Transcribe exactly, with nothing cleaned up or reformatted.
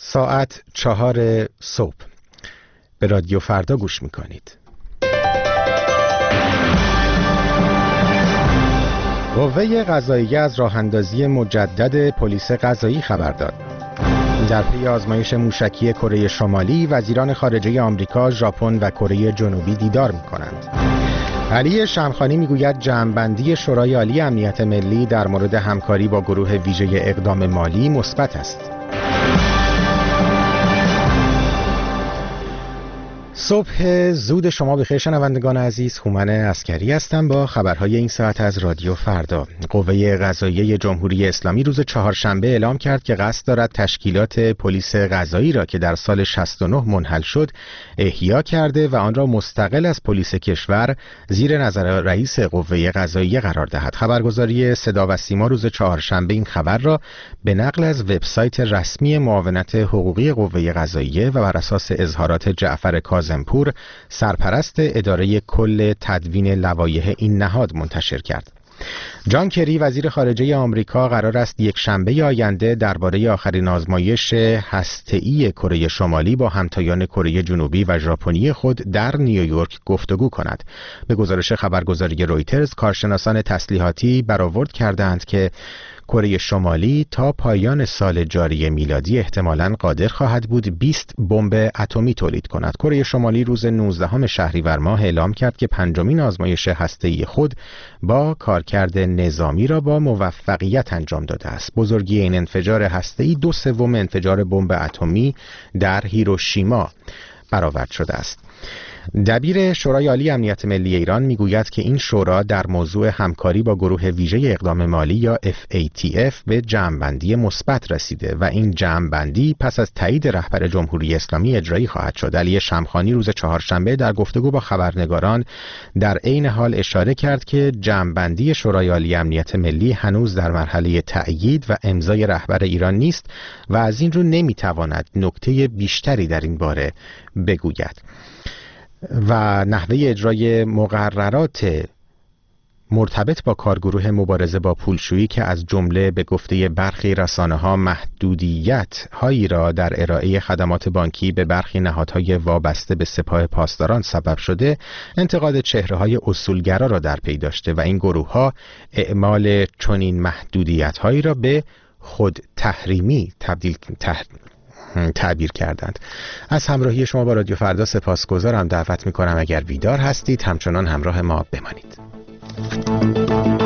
ساعت چهار صبح به رادیو فردا گوش میکنید. قوه قضاییه از راه اندازی مجدد پلیس قضایی خبر داد. در پی آزمایش موشکی کره شمالی، وزیران خارجه آمریکا، ژاپن و کره جنوبی دیدار میکنند. علی شمخانی میگوید جمع‌بندی شورای عالی امنیت ملی در مورد همکاری با گروه ویژه اقدام مالی مثبت است. صبح زود شما بخیر شنوندگان عزیز، هومن عسکری هستم با خبرهای این ساعت از رادیو فردا. قوه قضاییه جمهوری اسلامی روز چهارشنبه اعلام کرد که قصد دارد تشکیلات پلیس قضایی را که در سال شصت و نه منحل شد احیا کرده و آن را مستقل از پلیس کشور زیر نظر رئیس قوه قضاییه قرار دهد. خبرگزاری صدا و سیما روز چهارشنبه این خبر را به نقل از وبسایت رسمی معاونت حقوقی قوه قضاییه و بر اساس اظهارات جعفر کاظمپور، سرپرست اداره کل تدوین لوایح این نهاد، منتشر کرد. جان کری وزیر خارجه آمریکا قرار است یک شنبه آینده درباره آخرین آزمایش هسته‌ای کره شمالی با همتایان کره جنوبی و ژاپنی خود در نیویورک گفتگو کند. به گزارش خبرگزاری رویترز، کارشناسان تسلیحاتی برآورد کردند که کره شمالی تا پایان سال جاری میلادی احتمالاً قادر خواهد بود بیست بمب اتمی تولید کند. کره شمالی روز نوزدهم شهریور ماه اعلام کرد که پنجمین آزمایش هسته‌ای خود با کارکرد نظامی را با موفقیت انجام داده است. بزرگی این انفجار هسته‌ای دو سوم انفجار بمب اتمی در هیروشیما برآورد شده است. دبیر شورای عالی امنیت ملی ایران میگوید که این شورا در موضوع همکاری با گروه ویژه اقدام مالی یا اف ای تی اف به جمع‌بندی مثبت رسیده و این جمع‌بندی پس از تایید رهبر جمهوری اسلامی اجرایی خواهد شد. علی شمخانی روز چهارشنبه در گفتگو با خبرنگاران در عین حال اشاره کرد که جمع‌بندی شورای عالی امنیت ملی هنوز در مرحله تأیید و امضای رهبر ایران نیست و از این رو نمیتواند نکته بیشتری در این باره بگوید و نحوه اجرای مقررات مرتبط با کارگروه مبارزه با پولشویی که از جمله به گفته برخی رسانه‌ها محدودیت هایی را در ارائه خدمات بانکی به برخی نهادهای وابسته به سپاه پاسداران سبب شده، انتقاد چهره‌های اصولگرا را در پی داشته و این گروه‌ها اعمال چنین محدودیت هایی را به خود تحریمی تبدیل تح... تعبیر کردند. از همراهی شما با رادیو فردا سپاسگزارم. دعوت می‌کنم اگر بیدار هستید همچنان همراه ما بمانید.